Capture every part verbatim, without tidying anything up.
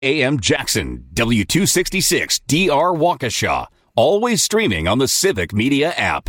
A M Jackson, W two sixty-six D R Waukesha. Always streaming on the Civic Media app.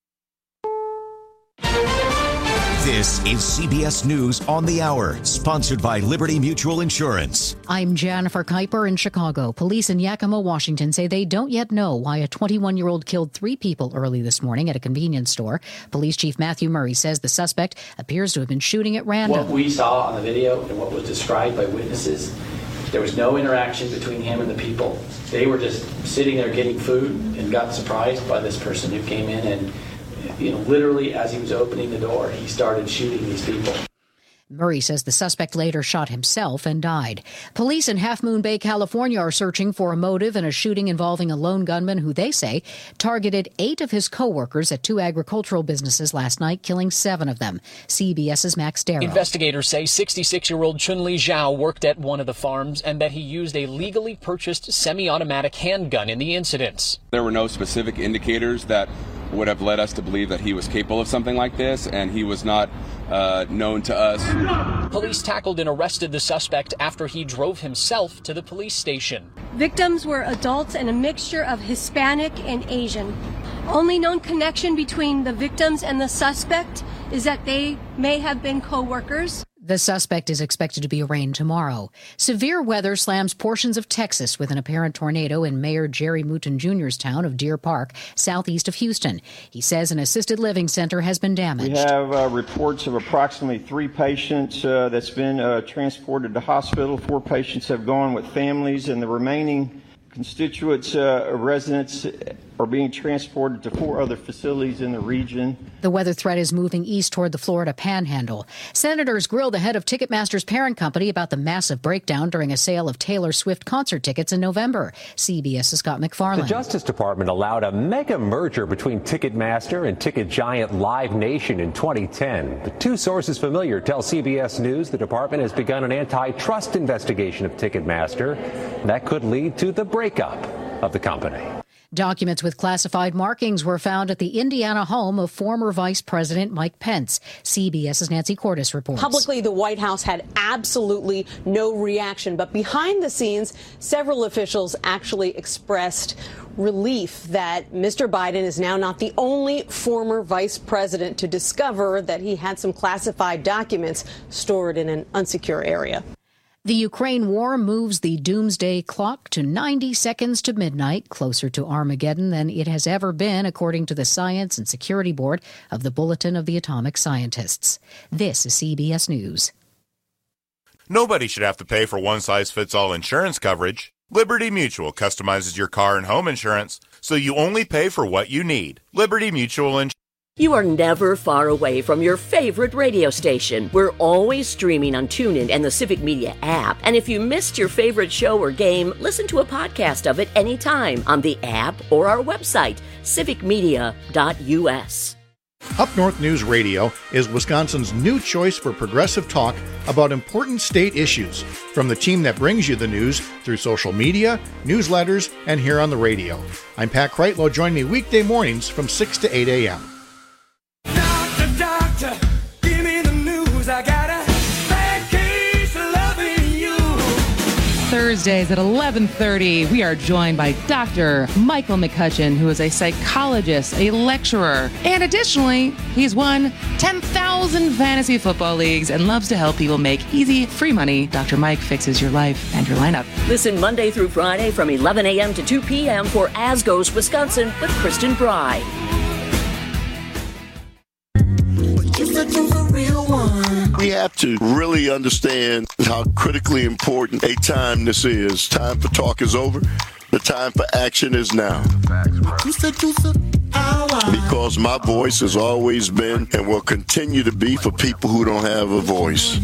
This is C B S News on the Hour, sponsored by Liberty Mutual Insurance. I'm Jennifer Kuiper in Chicago. Police in Yakima, Washington say they don't yet know why a twenty-one-year-old killed three people early this morning at a convenience store. Police Chief Matthew Murray says the suspect appears to have been shooting at random. What we saw on the video and what was described by witnesses, there was no interaction between him and the people. They were just sitting there getting food and got surprised by this person who came in and, you know, literally as he was opening the door, he started shooting these people. Murray says the suspect later shot himself and died. Police in Half Moon Bay, California are searching for a motive in a shooting involving a lone gunman who they say targeted eight of his co-workers at two agricultural businesses last night, killing seven of them. CBS's Max Darrow. Investigators say sixty-six-year-old Chun-Li Zhao worked at one of the farms and that he used a legally purchased semi-automatic handgun in the incidents. There were no specific indicators that would have led us to believe that he was capable of something like this, and he was not uh, known to us. Police tackled and arrested the suspect after he drove himself to the police station. Victims were adults and a mixture of Hispanic and Asian. Only known connection between the victims and the suspect is that they may have been co-workers. The suspect is expected to be arraigned tomorrow. Severe weather slams portions of Texas with an apparent tornado in Mayor Jerry Mouton Junior's town of Deer Park, southeast of Houston. He says an assisted living center has been damaged. We have uh, reports of approximately three patients uh, that's been uh, transported to hospital. Four patients have gone with families, and the remaining constituents, uh, residents, are being transported to four other facilities in the region. The weather threat is moving east toward the Florida Panhandle. Senators grilled the head of Ticketmaster's parent company about the massive breakdown during a sale of Taylor Swift concert tickets in November. CBS's Scott McFarland. The Justice Department allowed a mega merger between Ticketmaster and ticket giant Live Nation in twenty ten. The two sources familiar tell C B S News the department has begun an antitrust investigation of Ticketmaster. That could lead to the breakup of the company. Documents with classified markings were found at the Indiana home of former Vice President Mike Pence. CBS's Nancy Cordes reports. Publicly, the White House had absolutely no reaction, but behind the scenes, several officials actually expressed relief that Mister Biden is now not the only former vice president to discover that he had some classified documents stored in an unsecure area. The Ukraine war moves the doomsday clock to ninety seconds to midnight, closer to Armageddon than it has ever been, according to the Science and Security Board of the Bulletin of the Atomic Scientists. This is C B S News. Nobody should have to pay for one-size-fits-all insurance coverage. Liberty Mutual customizes your car and home insurance, so you only pay for what you need. Liberty Mutual Insurance. You are never far away from your favorite radio station. We're always streaming on TuneIn and the Civic Media app. And if you missed your favorite show or game, listen to a podcast of it anytime on the app or our website, civic media dot u s. Up North News Radio is Wisconsin's new choice for progressive talk about important state issues, from the team that brings you the news through social media, newsletters, and here on the radio. I'm Pat Kreitlow. Join me weekday mornings from six to eight a.m. Doctor, give me the news. I got a bad case of loving you. Thursdays at eleven thirty, we are joined by Doctor Michael McCutcheon, who is a psychologist, a lecturer, and additionally, he's won ten thousand fantasy football leagues and loves to help people make easy, free money. Doctor Mike fixes your life and your lineup. Listen Monday through Friday from eleven a.m. to two p.m. for As Goes Wisconsin with Kristen Bry. We have to really understand how critically important a time this is. Time for talk is over. The time for action is now. Because my voice has always been and will continue to be for people who don't have a voice.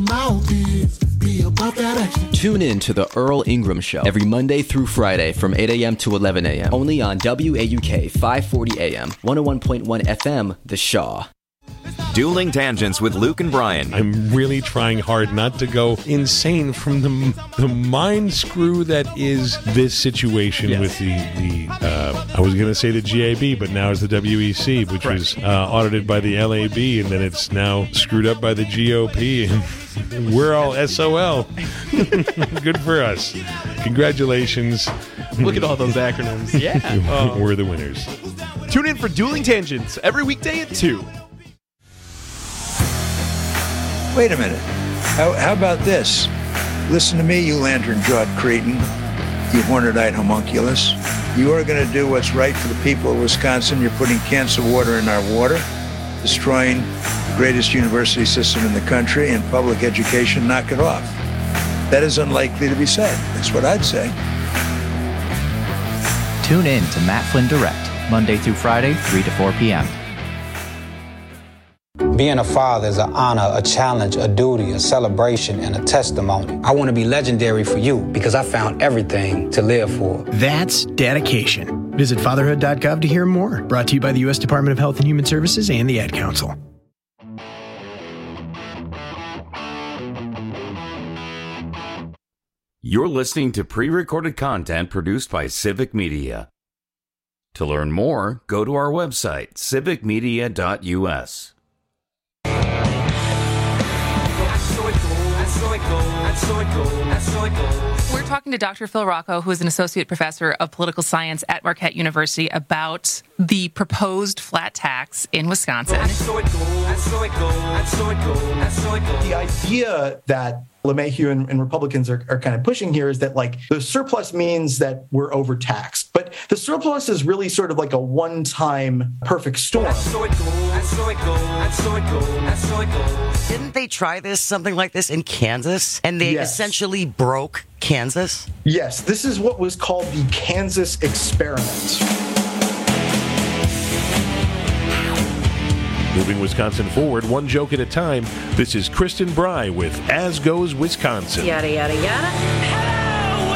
Tune in to the Earl Ingram Show every Monday through Friday from eight a.m. to eleven a.m. Only on W A U K five forty A M, one oh one point one F M, The Shaw. Dueling Tangents with Luke and Brian. I'm really trying hard not to go insane from the the mind screw that is this situation yes. with the, the uh, I was going to say the G A B, but now it's the W E C, which right. was uh, audited by the L A B, and then it's now screwed up by the G O P, and we're all S O L. Good for us. Congratulations. Look at all those acronyms. Yeah. Oh. We're the winners. Tune in for Dueling Tangents every weekday at two. Wait a minute. How, how about this? Listen to me, you lantern-jawed cretin, you horned-eyed homunculus. You are going to do what's right for the people of Wisconsin. You're putting cancer water in our water, destroying the greatest university system in the country, and public education. Knock it off. That is unlikely to be said. That's what I'd say. Tune in to Matt Flynn Direct, Monday through Friday, three to four p.m. Being a father is an honor, a challenge, a duty, a celebration, and a testimony. I want to be legendary for you because I found everything to live for. That's dedication. Visit fatherhood dot gov to hear more. Brought to you by the U S Department of Health and Human Services and the Ad Council. You're listening to pre-recorded content produced by Civic Media. To learn more, go to our website, civic media dot u s. We're talking to Doctor Phil Rocco, who is an associate professor of political science at Marquette University, about the proposed flat tax in Wisconsin. The idea that LeMahieu and, and Republicans are, are kind of pushing here is that, like, the surplus means that we're overtaxed. But the surplus is really sort of like a one-time perfect storm. Didn't they try this, something like this, in Kansas? And they yes. essentially broke Kansas? Yes, this is what was called the Kansas experiment. Moving Wisconsin forward, one joke at a time. This is Kristen Bry with As Goes Wisconsin. Yada, yada, yada. Hello,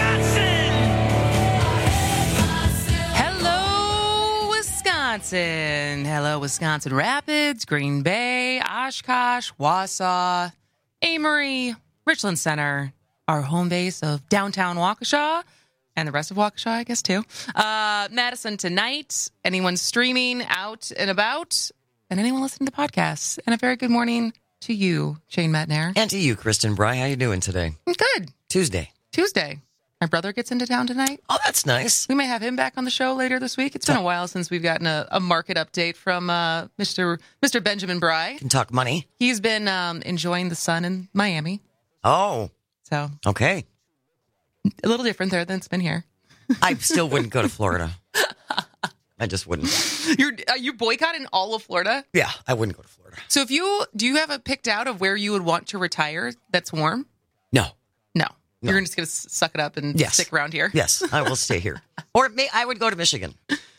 Wisconsin! Hello, Wisconsin. Hello, Wisconsin Rapids, Green Bay, Oshkosh, Wausau, Amory, Richland Center, our home base of downtown Waukesha, and the rest of Waukesha, I guess, too. Uh, Madison tonight. Anyone streaming out and about? And anyone listening to podcasts. And a very good morning to you, Shane Metnair. And to you, Kristen Bry. How you doing today? Good. Tuesday. Tuesday. My brother gets into town tonight. Oh, that's nice. We may have him back on the show later this week. It's been a while since we've gotten a, a market update from uh, Mister Mister Benjamin Bry. Can talk money. He's been um, enjoying the sun in Miami. Oh. So. Okay. A little different there than it's been here. I still wouldn't go to Florida. I just wouldn't. You're are you boycotting all of Florida? Yeah, I wouldn't go to Florida. So if you do you have a picked out of where you would want to retire that's warm? No. No. No. You're just going to suck it up and yes. stick around here? Yes, I will stay here. Or may, I would go to Michigan.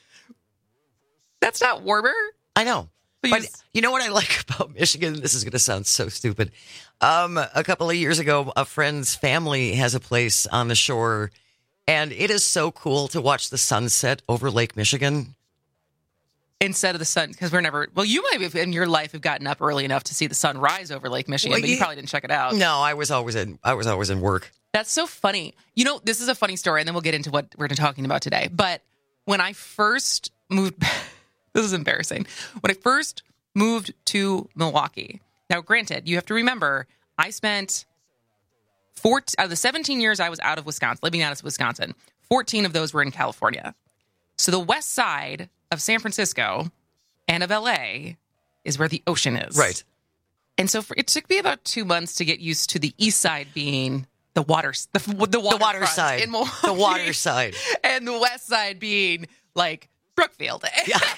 That's not warmer. I know. But, but you, you know what I like about Michigan? This is going to sound so stupid. Um, a couple of years ago, a friend's family has a place on the shore, and it is so cool to watch the sunset over Lake Michigan. Instead of the sun, because we're never, well, you might have in your life have gotten up early enough to see the sun rise over Lake Michigan, well, but you probably didn't check it out. No, I was always in, I was always in work. That's so funny. You know, this is a funny story, and then we'll get into what we're talking about today. But when I first moved, this is embarrassing. When I first moved to Milwaukee, now granted, you have to remember, I spent four, out of the seventeen years I was out of Wisconsin, living out of Wisconsin, fourteen of those were in California. So the west side of San Francisco and of L A is where the ocean is. Right. And so for, it took me about two months to get used to the east side being the water, the, the water, the water side, in Milwaukee, the water side, and the west side being like Brookfield. and, and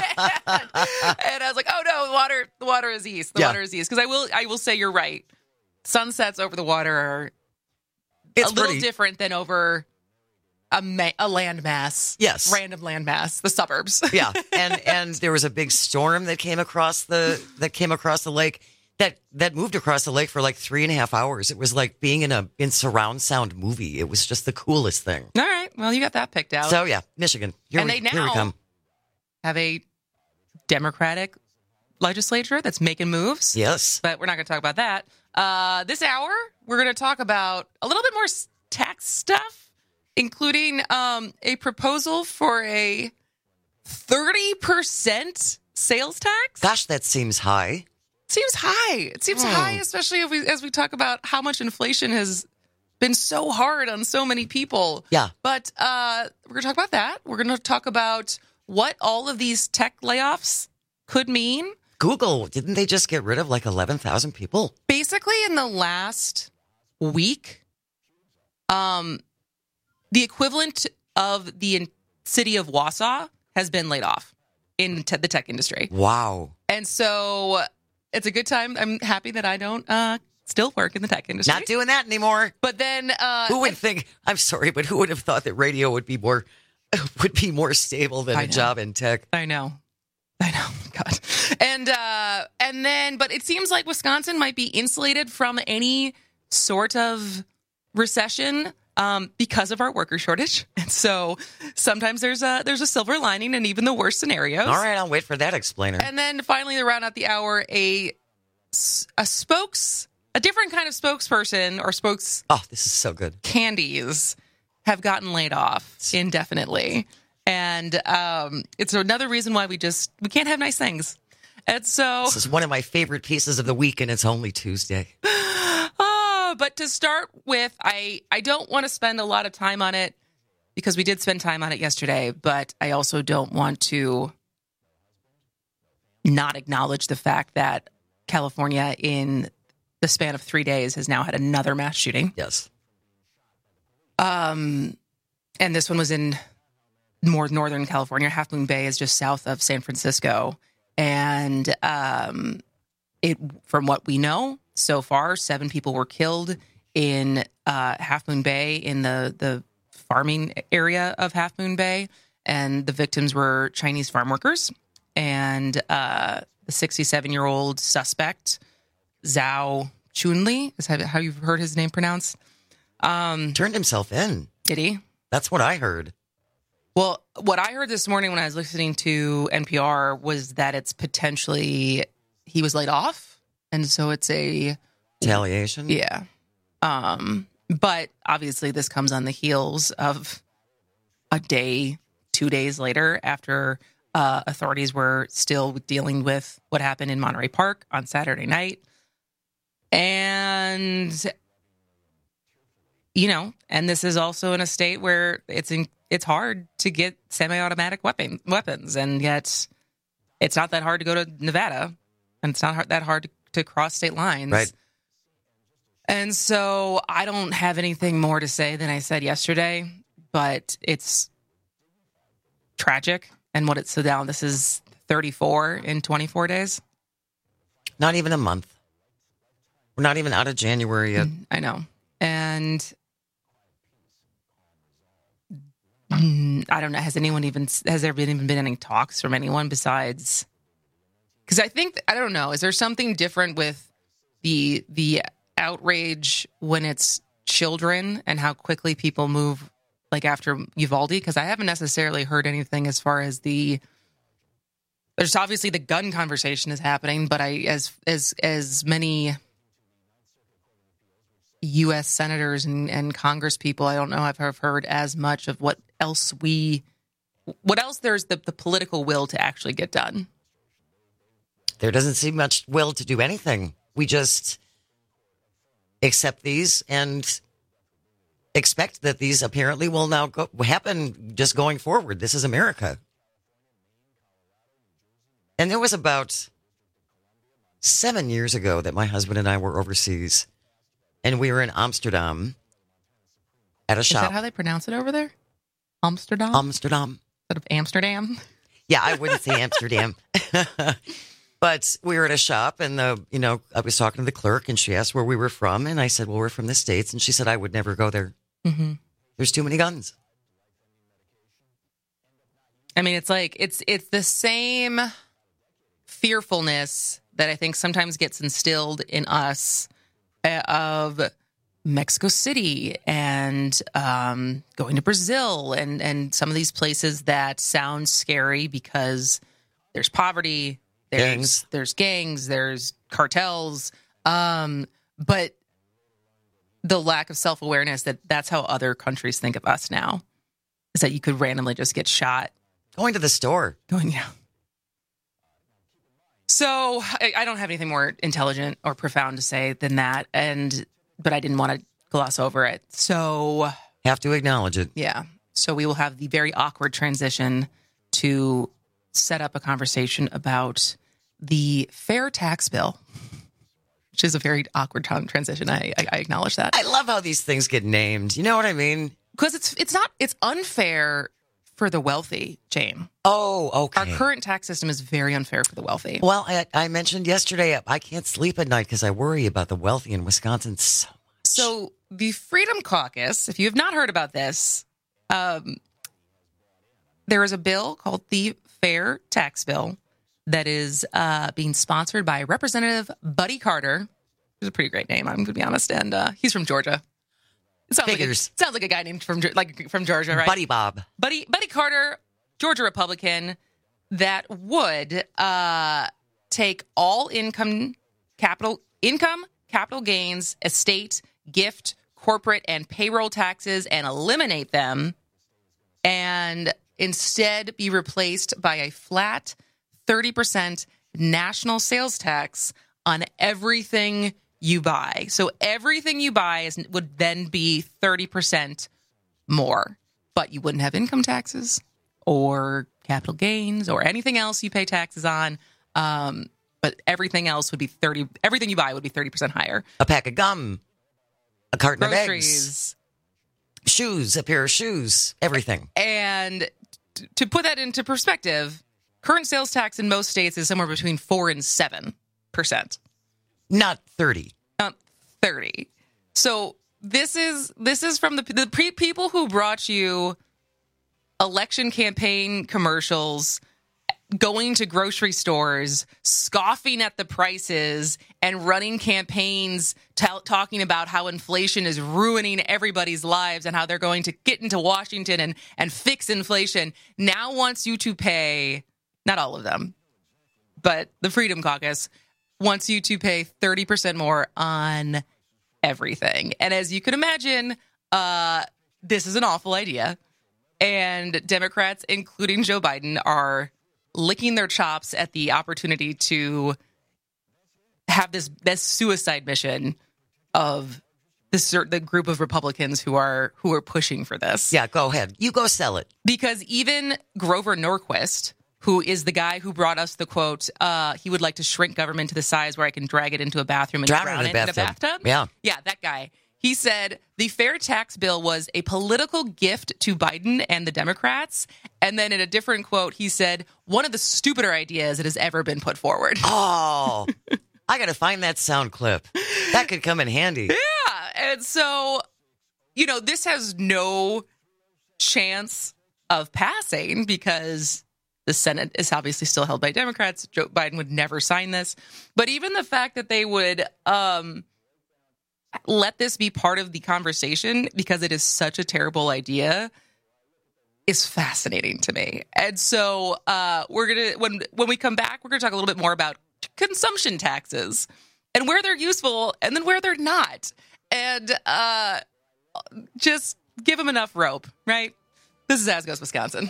I was like, oh no, the water, the water is east. The yeah. water is east. Because I will, I will say you're right. Sunsets over the water are it's a little pretty... different than over a, ma- a land mass. Yes, random land mass, the suburbs. yeah, and and there was a big storm that came across the that came across the lake. That that moved across the lake for like three and a half hours. It was like being in a in surround sound movie. It was just the coolest thing. All right, well, you got that picked out. So yeah, Michigan. Here and we, they here we now come. have a Democratic legislature that's making moves. Yes. But we're not going to talk about that. Uh, this hour, we're going to talk about a little bit more tax stuff, including um, a proposal for a thirty percent sales tax. Gosh, that seems high. Seems high. It seems Hmm. high, especially if we, as we talk about how much inflation has been so hard on so many people. Yeah. But uh, we're going to talk about that. We're going to talk about what all of these tech layoffs could mean. Google, didn't they just get rid of like eleven thousand people? Basically, in the last week, um, the equivalent of the in- city of Wausau has been laid off in te- the tech industry. Wow. And so it's a good time. I'm happy that I don't uh, still work in the tech industry. Not doing that anymore. But then, uh, who would think? I'm sorry, but who would have thought that radio would be more would be more stable than I a know. job in tech? I know. I know. God. And uh, and then, but it seems like Wisconsin might be insulated from any sort of recession um, because of our worker shortage. And so sometimes there's a there's a silver lining in even the worst scenarios. All right, I'll wait for that explainer. And then finally, to round out the hour, a a spokes a different kind of spokesperson or spokes. Oh, this is so good. Candies have gotten laid off indefinitely. And um, it's another reason why we just, we can't have nice things. And so. This is one of my favorite pieces of the week, and it's only Tuesday. Oh, but to start with, I, I don't want to spend a lot of time on it because we did spend time on it yesterday, but I also don't want to not acknowledge the fact that California in the span of three days has now had another mass shooting. Yes. Um, and this one was in more northern California. Half Moon Bay is just south of San Francisco. And um, it, from what we know so far, seven people were killed in uh, Half Moon Bay in the, the farming area of Half Moon Bay. And the victims were Chinese farm workers. And uh, the sixty-seven-year-old suspect, Zhao Chunli, is how you've heard his name pronounced. Um, Turned himself in. Did he? That's what I heard. Well, what I heard this morning when I was listening to N P R was that it's potentially he was laid off. And so it's a retaliation. Yeah. Um, but obviously this comes on the heels of a day, two days later after uh, authorities were still dealing with what happened in Monterey Park on Saturday night. And, you know, and this is also in a state where it's in, it's hard to get semi-automatic weapon, weapons. And yet it's not that hard to go to Nevada. And it's not hard, that hard to, to cross state lines. Right. And so I don't have anything more to say than I said yesterday, but it's tragic. And what it's so down, this is thirty-four in twenty-four days. Not even a month. We're not even out of January yet. I know. And I don't know. Has anyone even, has there been even been any talks from anyone besides, because I think, I don't know, is there something different with the, the outrage when it's children and how quickly people move like after Uvalde? Because I haven't necessarily heard anything as far as the, there's obviously the gun conversation is happening, but I, as, as, as many U S senators and, and Congress people, I don't know if I've heard as much of what else we, what else there's the, the political will to actually get done. There doesn't seem much will to do anything. We just accept these and expect that these apparently will now go, happen just going forward. This is America. And there was about seven years ago that my husband and I were overseas. And we were in Amsterdam at a shop. Is that how they pronounce it over there? Amsterdam? Amsterdam. Instead of Amsterdam? Yeah, I wouldn't say Amsterdam. But we were at a shop and, the you know, I was talking to the clerk and she asked where we were from. And I said, well, we're from the States. And she said, I would never go there. Mm-hmm. There's too many guns. I mean, it's like, it's it's the same fearfulness that I think sometimes gets instilled in us of Mexico City and um, going to Brazil and, and some of these places that sound scary because there's poverty, There's gangs. There's gangs. There's cartels. Um, but the lack of self-awareness that that's how other countries think of us now is that you could randomly just get shot. Going to the store. Going, yeah. So I, I don't have anything more intelligent or profound to say than that. And, but I didn't want to gloss over it. So. Have to acknowledge it. Yeah. So we will have the very awkward transition to set up a conversation about the fair tax bill, which is a very awkward transition. I, I, I acknowledge that. I love how these things get named. You know what I mean? Because it's it's not it's unfair for the wealthy, Jane. Oh, okay. Our current tax system is very unfair for the wealthy. Well, I, I mentioned yesterday I can't sleep at night because I worry about the wealthy in Wisconsin so much. So the Freedom Caucus, if you have not heard about this, um, there is a bill called the Fair Tax Bill that is uh, being sponsored by Representative Buddy Carter. It's a pretty great name, I'm going to be honest, and uh, he's from Georgia. It sounds Figures. Like a, sounds like a guy named from like from Georgia, right? Buddy Bob. Buddy Buddy Carter, Georgia Republican, that would uh, take all income, capital income, capital gains, estate, gift, corporate, and payroll taxes and eliminate them, and instead be replaced by a flat thirty percent national sales tax on everything you buy. So everything you buy is, would then be thirty percent more, but you wouldn't have income taxes or capital gains or anything else you pay taxes on. Um, but everything else would be thirty. Everything you buy would be thirty percent higher. A pack of gum, a carton Groceries. of eggs, shoes, a pair of shoes, everything. And t- to put that into perspective, current sales tax in most states is somewhere between four and seven percent. Not thirty. Not thirty. So this is this is from the the pre- people who brought you election campaign commercials, going to grocery stores, scoffing at the prices, and running campaigns t- talking about how inflation is ruining everybody's lives and how they're going to get into Washington and, and fix inflation. Now wants you to pay, not all of them, but the Freedom Caucus wants you to pay thirty percent more on everything. And as you can imagine, uh, this is an awful idea. And Democrats, including Joe Biden, are licking their chops at the opportunity to have this, this suicide mission of this the group of Republicans who are who are pushing for this. Yeah, go ahead. You go sell it. Because even Grover Norquist, who is the guy who brought us the quote, uh, he would like to shrink government to the size where I can drag it into a bathroom and drown, drown it in bathtub. a bathtub. Yeah. Yeah, that guy. He said the fair tax bill was a political gift to Biden and the Democrats. And then in a different quote, he said, one of the stupider ideas that has ever been put forward. Oh, I got to find that sound clip. That could come in handy. Yeah. And so, you know, this has no chance of passing because the Senate is obviously still held by Democrats. Joe Biden would never sign this. But even the fact that they would um, let this be part of the conversation because it is such a terrible idea is fascinating to me. And so uh, we're going to, when when we come back, we're going to talk a little bit more about consumption taxes and where they're useful and then where they're not. And uh, just give them enough rope, right? This is As Goes Wisconsin.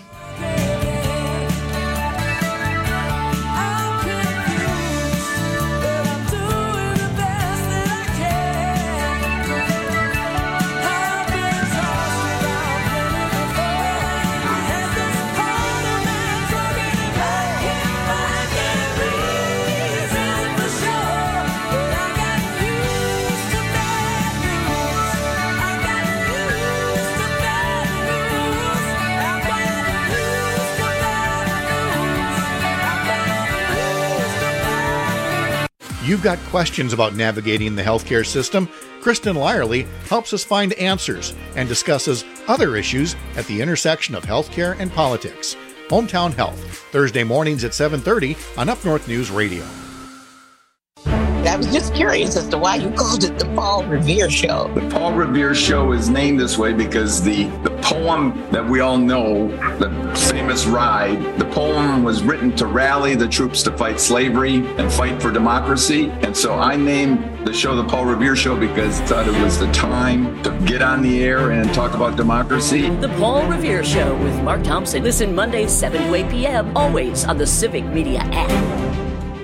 You've got questions about navigating the healthcare system? Kristen Lyerly helps us find answers and discusses other issues at the intersection of healthcare and politics. Hometown Health, Thursday mornings at seven thirty on Up North News Radio. That was just curious as to why you called it the Paul Revere Show. The Paul Revere Show is named this way because the, the poem that we all know, the famous Ride, the poem was written to rally the troops to fight slavery and fight for democracy. And so I named the show the Paul Revere Show because I thought it was the time to get on the air and talk about democracy. The Paul Revere Show with Mark Thompson. Listen Mondays, seven to eight p.m., always on the Civic Media app.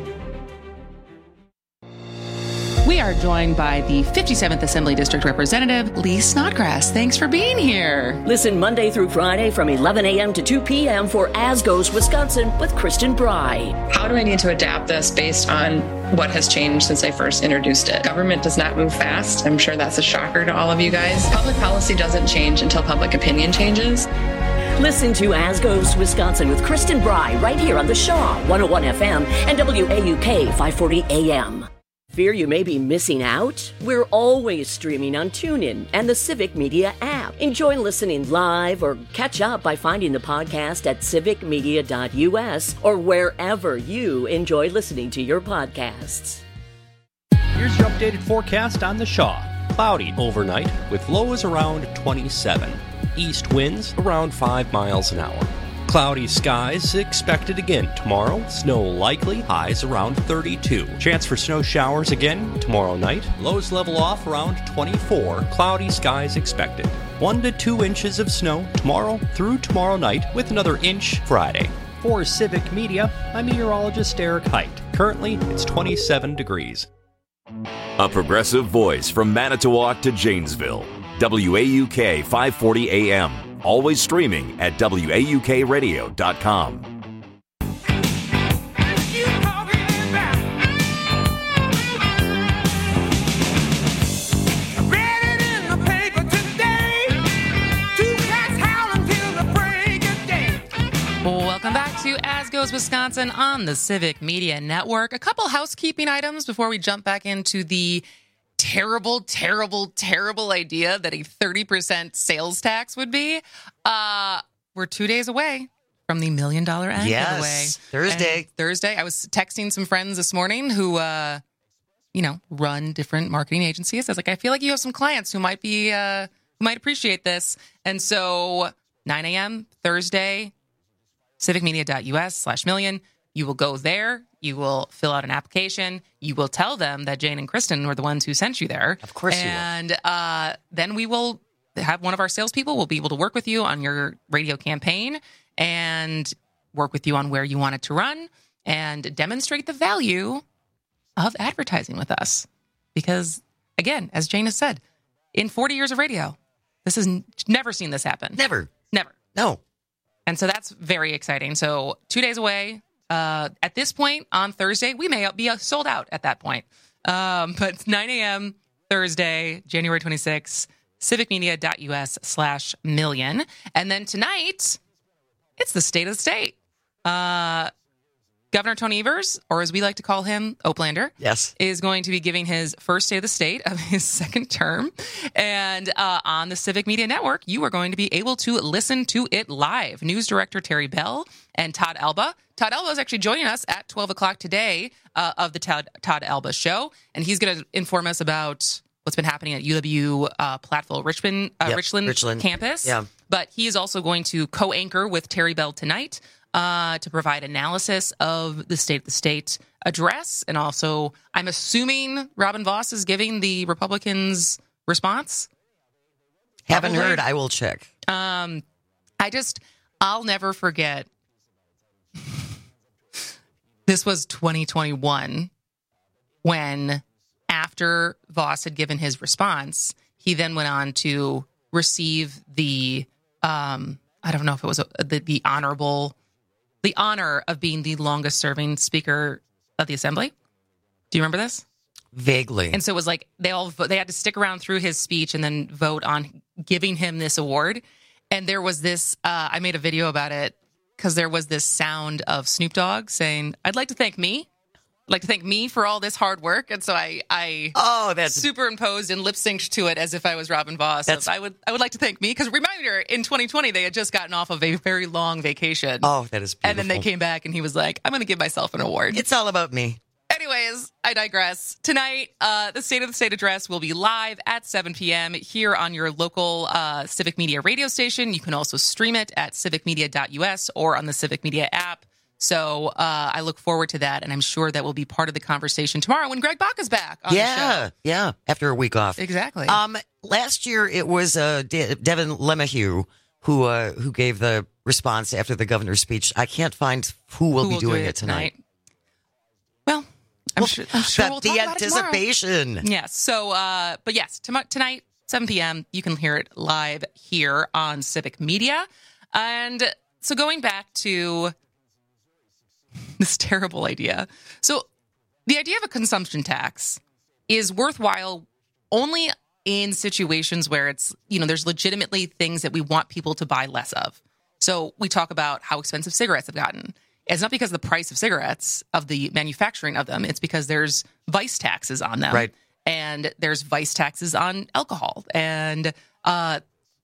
We are joined by the fifty-seventh Assembly District Representative, Lee Snodgrass. Thanks for being here. Listen Monday through Friday from eleven a.m. to two p.m. for As Goes Wisconsin with Kristen Bry. How do I need to adapt this based on what has changed since I first introduced it? Government does not move fast. I'm sure that's a shocker to all of you guys. Public policy doesn't change until public opinion changes. Listen to As Goes Wisconsin with Kristen Bry right here on the Shaw one oh one F M and W A U K five forty A M. Fear you may be missing out? We're always streaming on TuneIn and the Civic Media app. Enjoy listening live or catch up by finding the podcast at civic media dot u s or wherever you enjoy listening to your podcasts. Here's your updated forecast on the Shaw. Cloudy overnight with lows around twenty-seven. East winds around five miles an hour. Cloudy skies expected again tomorrow. Snow likely. Highs around thirty-two. Chance for snow showers again tomorrow night. Lows level off around twenty-four. Cloudy skies expected. One to two inches of snow tomorrow through tomorrow night with another inch Friday. For Civic Media, I'm meteorologist Eric Height. Currently, it's twenty-seven degrees. A progressive voice from Manitowoc to Janesville. W A U K five forty A M. Always streaming at W A U K radio dot com. Welcome back to As Goes Wisconsin on the Civic Media Network. A couple housekeeping items before we jump back into the terrible, terrible, terrible idea that a thirty percent sales tax would be. Uh, we're two days away from the million dollar ad yes, giveaway. Thursday. And Thursday. I was texting some friends this morning who, uh, you know, run different marketing agencies. I was like, I feel like you have some clients who might be, uh, who might appreciate this. And so nine a.m. Thursday, civic media dot u s slash million. You will go there. You will fill out an application. You will tell them that Jane and Kristen were the ones who sent you there. Of course you will. And uh, then we will have one of our salespeople will be able to work with you on your radio campaign and work with you on where you want it to run and demonstrate the value of advertising with us. Because, again, as Jane has said, in forty years of radio, this has n- never seen this happen. Never. Never. No. And so that's very exciting. So two days away. Uh, at this point on Thursday, we may be sold out at that point. Um, but nine a.m. Thursday, January twenty-sixth, civic media dot u s slash million. And then tonight, it's the state of the state. Uh, Governor Tony Evers, or as we like to call him, Oplander, yes, is going to be giving his first State of the State of his second term. And uh, on the Civic Media Network, you are going to be able to listen to it live. News Director Terry Bell and Todd Alba. Todd Alba is actually joining us at twelve o'clock today uh, of the Todd, Todd Alba Show. And he's going to inform us about what's been happening at U W uh, Platteville Richmond, uh, yep, Richland, Richland campus. Yeah. But he is also going to co-anchor with Terry Bell tonight uh, to provide analysis of the State of the State address. And also, I'm assuming Robin Vos is giving the Republicans' response. Haven't Probably. heard. I will check. Um, I just, I'll never forget. This was twenty twenty-one when, after Vos had given his response, he then went on to receive the, um, I don't know if it was a, the, the honorable, the honor of being the longest serving Speaker of the Assembly. Do you remember this? Vaguely. And so it was like they all they had to stick around through his speech and then vote on giving him this award. And there was this, uh, I made a video about it because there was this sound of Snoop Dogg saying, "I'd like to thank me. I'd like to thank me for all this hard work." And so I, I oh, that's superimposed and lip synced to it as if I was Robin Vos. That's, I would, I would like to thank me because reminder, in twenty twenty they had just gotten off of a very long vacation. Oh, that is beautiful. And then they came back and he was like, "I'm going to give myself an award." It's all about me. Anyway, anyways, I digress. Tonight, uh, the State of the State address will be live at seven p.m. here on your local uh, Civic Media radio station. You can also stream it at civic media dot u s or on the Civic Media app. So uh, I look forward to that, and I'm sure that will be part of the conversation tomorrow when Greg Bach is back on yeah, the show. Yeah, after a week off. Exactly. Um, last year, it was uh, De- Devin LeMahieu who uh, who gave the response after the governor's speech. I can't find who will Who be will do doing it it tonight. tonight? Well, I'm sure, I'm sure But we'll the talk about it tomorrow. anticipation. Yes. So, uh, but yes, tom- tonight, seven p.m., you can hear it live here on Civic Media. And so going back to this terrible idea. So the idea of a consumption tax is worthwhile only in situations where it's, you know, there's legitimately things that we want people to buy less of. So we talk about how expensive cigarettes have gotten. It's not because of the price of cigarettes, of the manufacturing of them. It's because there's vice taxes on them. Right. And there's vice taxes on alcohol. And uh,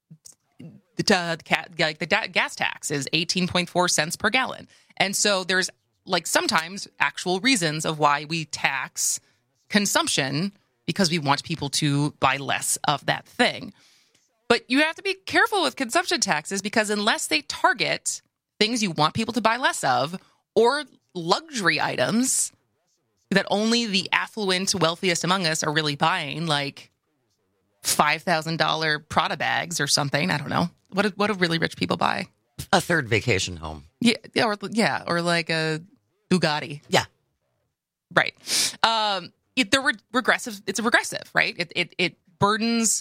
the, like the gas tax is eighteen point four cents per gallon. And so there's like sometimes actual reasons of why we tax consumption because we want people to buy less of that thing. But you have to be careful with consumption taxes because unless they target things you want people to buy less of or luxury items that only the affluent, wealthiest among us are really buying, like five thousand dollars Prada bags or something. I don't know. What do, what do really rich people buy? A third vacation home. Yeah, yeah, or, yeah, or like a Bugatti. Yeah. Right. Um, it, they're re- regressive. It's a regressive, right? It, it, it burdens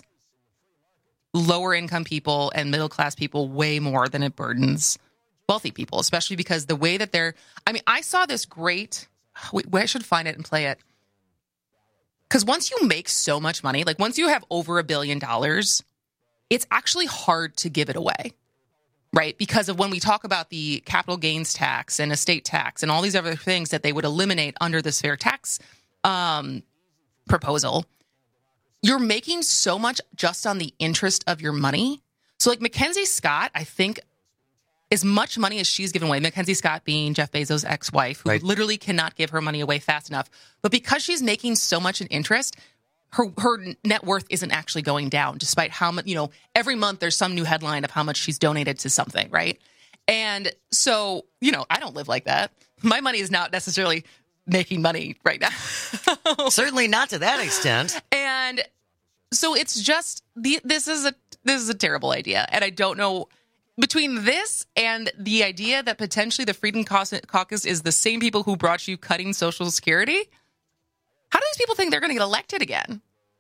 lower income people and middle class people way more than it burdens wealthy people, especially because the way that they're, I mean, I saw this great, wait, I should find it and play it. Because once you make so much money, like once you have over a billion dollars, it's actually hard to give it away, right? Because of when we talk about the capital gains tax and estate tax and all these other things that they would eliminate under this fair tax um, proposal, you're making so much just on the interest of your money. So like Mackenzie Scott, I think as much money as she's given away, Mackenzie Scott being Jeff Bezos' ex-wife, who Right. literally cannot give her money away fast enough. But because she's making so much in interest, her her net worth isn't actually going down, despite how much, you know, every month there's some new headline of how much she's donated to something, right? And so, you know, I don't live like that. My money is not necessarily making money right now. Certainly not to that extent. And so it's just the this is a this is a terrible idea, and I don't know between this and the idea that potentially the Freedom Caucus is the same people who brought you cutting Social Security. How do these people think they're going to get elected again?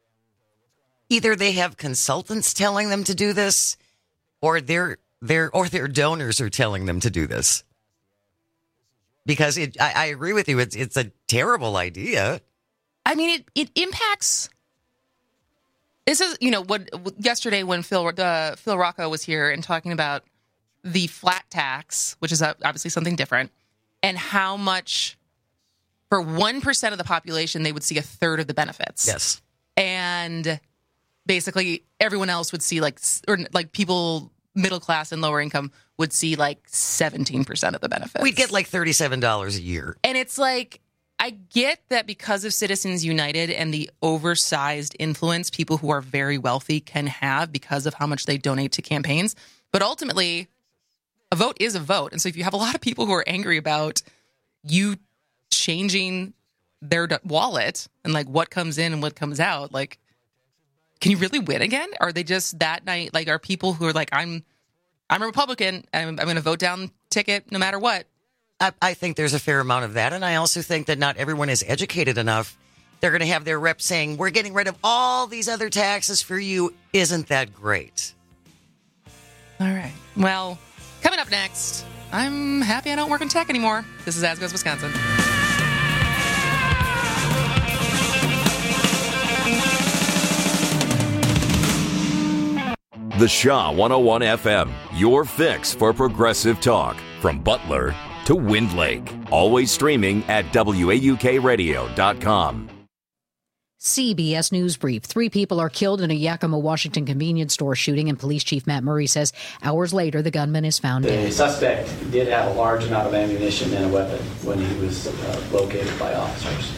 Either they have consultants telling them to do this, or their their or their donors are telling them to do this. Because it, I, I agree with you, it's it's a terrible idea. I mean, it it impacts. This is, you know, what yesterday when Phil uh, Phil Rocco was here and talking about the flat tax, which is obviously something different, and how much for one percent of the population they would see a third of the benefits. Yes, and basically everyone else would see like or like people middle class and lower income would see like seventeen percent of the benefits. We'd get like thirty-seven dollars a year, and it's like. I get that because of Citizens United and the oversized influence people who are very wealthy can have because of how much they donate to campaigns. But ultimately, a vote is a vote. And so if you have a lot of people who are angry about you changing their wallet and like what comes in and what comes out, like, can you really win again? Are they just that night? Like, are people who are like, I'm, I'm a Republican and I'm, I'm going to vote down ticket no matter what? I, I think there's a fair amount of that. And I also think that not everyone is educated enough. They're going to have their reps saying, we're getting rid of all these other taxes for you. Isn't that great? All right. Well, coming up next, I'm happy I don't work in tech anymore. This is As Goes Wisconsin. The Shaw one oh one F M, your fix for progressive talk. From Butler to Wind Lake. Always streaming at W A U K radio dot com. C B S News Brief. Three people are killed in a Yakima, Washington convenience store shooting, and Police Chief Matt Murray says hours later the gunman is found the dead. The suspect did have a large amount of ammunition and a weapon when he was uh, located by officers.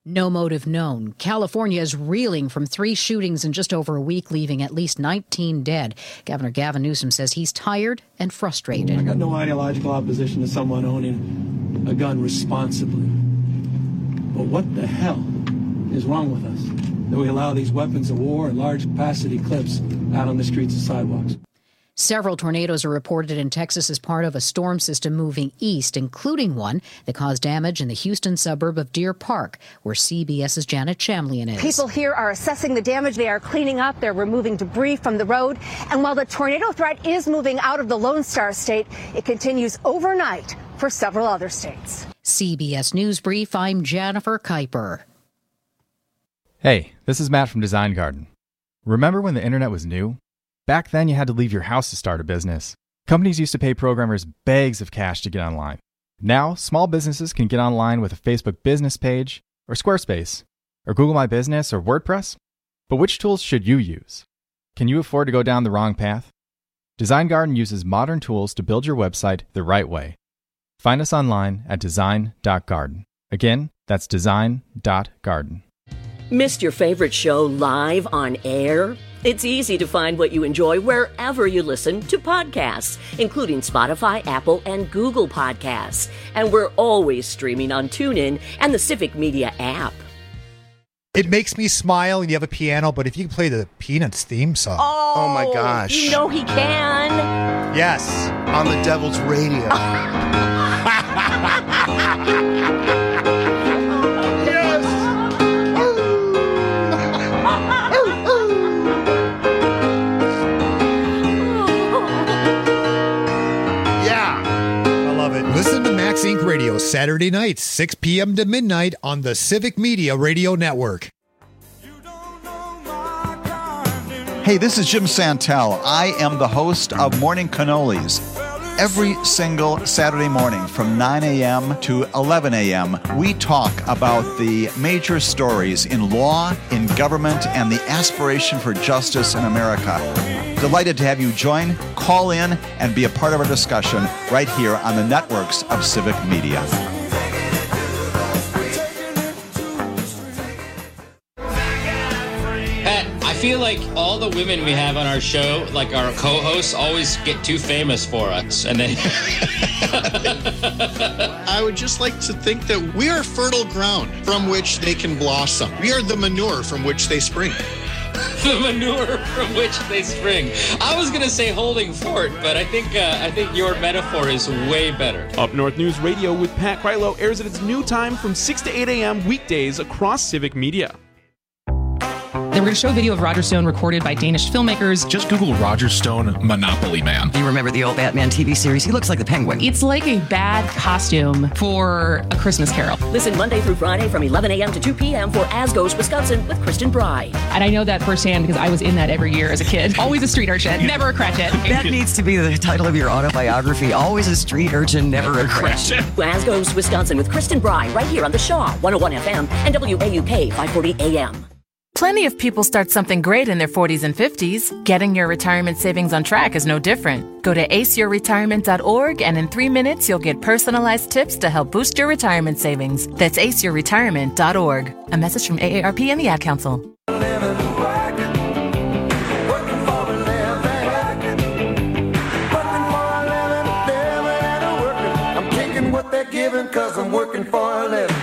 No motive known. California is reeling from three shootings in just over a week, leaving at least nineteen dead. Governor Gavin Newsom says he's tired and frustrated. I got no ideological opposition to someone owning a gun responsibly. But what the hell is wrong with us that we allow these weapons of war and large capacity clips out on the streets and sidewalks? Several tornadoes are reported in Texas as part of a storm system moving east, including one that caused damage in the Houston suburb of Deer Park, where CBS's Janet Shamlian is. People here are assessing the damage. They are cleaning up. They're removing debris from the road. And while the tornado threat is moving out of the Lone Star State, it continues overnight for several other states. C B S News Brief, I'm Jennifer Kuiper. Hey, this is Matt from Design Garden. Remember when the internet was new? Back then, you had to leave your house to start a business. Companies used to pay programmers bags of cash to get online. Now, small businesses can get online with a Facebook business page, or Squarespace, or Google My Business, or WordPress. But which tools should you use? Can you afford to go down the wrong path? Design Garden uses modern tools to build your website the right way. Find us online at design dot garden. Again, that's design dot garden. Missed your favorite show live on air? It's easy to find what you enjoy wherever you listen to podcasts, including Spotify, Apple, and Google Podcasts. And we're always streaming on TuneIn and the Civic Media app. It makes me smile, and you have a piano, but if you can play the Peanuts theme song. Oh, oh my gosh. You know he can. Yes, on the Devil's Radio. Listen to Max Incorporated. Radio Saturday nights, six p.m. to midnight on the Civic Media Radio Network. Hey, this is Jim Santel. I am the host of Morning Cannolis. Every single Saturday morning from nine a.m. to eleven a.m., we talk about the major stories in law, in government, and the aspiration for justice in America. Delighted to have you join, call in, and be a part of our discussion right here on the networks of Civic Media. I feel like all the women we have on our show, like our co-hosts, always get too famous for us. And then I would just like to think that we are fertile ground from which they can blossom. We are the manure from which they spring. The manure from which they spring. I was going to say holding fort, but I think uh, I think your metaphor is way better. Up North News Radio with Pat Krylo airs at its new time from six to eight a.m. weekdays across Civic Media. They were going to show a video of Roger Stone recorded by Danish filmmakers. Just Google Roger Stone Monopoly Man. Do you remember the old Batman T V series? He looks like the Penguin. It's like a bad costume for A Christmas Carol. Listen Monday through Friday from eleven a.m. to two p.m. for As Goes Wisconsin with Kristen Bry. And I know that firsthand because I was in that every year as a kid. Always a street urchin, never a Cratchit. That needs to be the title of your autobiography. Always a street urchin, never a Cratchit. As Goes Wisconsin with Kristen Bry right here on the Shaw one oh one F M and W A U K five forty A M. Plenty of people start something great in their forties and fifties. Getting your retirement savings on track is no different. Go to ace your retirement dot org and in three minutes you'll get personalized tips to help boost your retirement savings. That's ace your retirement dot org. A message from A A R P and the Ad Council. I'm taking what they're giving 'cause I'm working for a living.